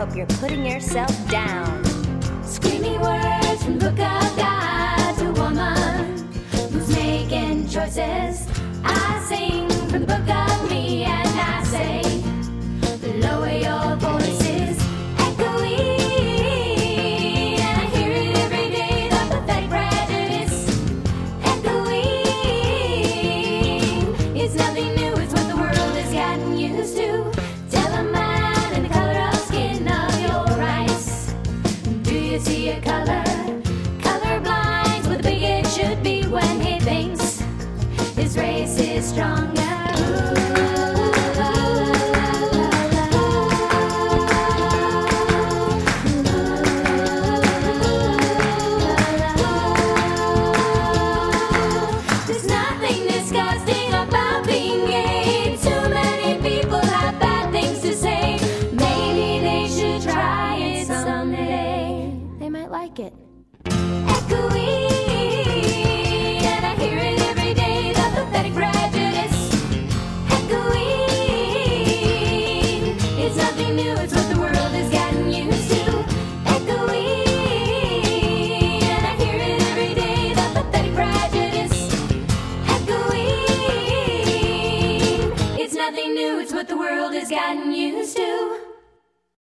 hope you're putting yourself down. Screaming words from the book of God to a woman who's making choices. I sing from the book of me and I say, lower your voices, echoing, and I hear it every day, the pathetic prejudice, echoing. It's nothing new, it's what the world has gotten used to. Tell a man in the color of skin of your rice. Do you see a color? Color blinds what the bigot should be when he thinks his race is stronger. There's nothing disgusting about being gay. Too many people have bad things to say. Maybe they should try it someday. They might like it. Echoing, and I hear it every day, the pathetic prejudice. Echoing, it's nothing new, it's what the world has gotten used to. Echoing, and I hear it every day, the pathetic prejudice. Echoing, it's nothing new, it's what the world has gotten used to.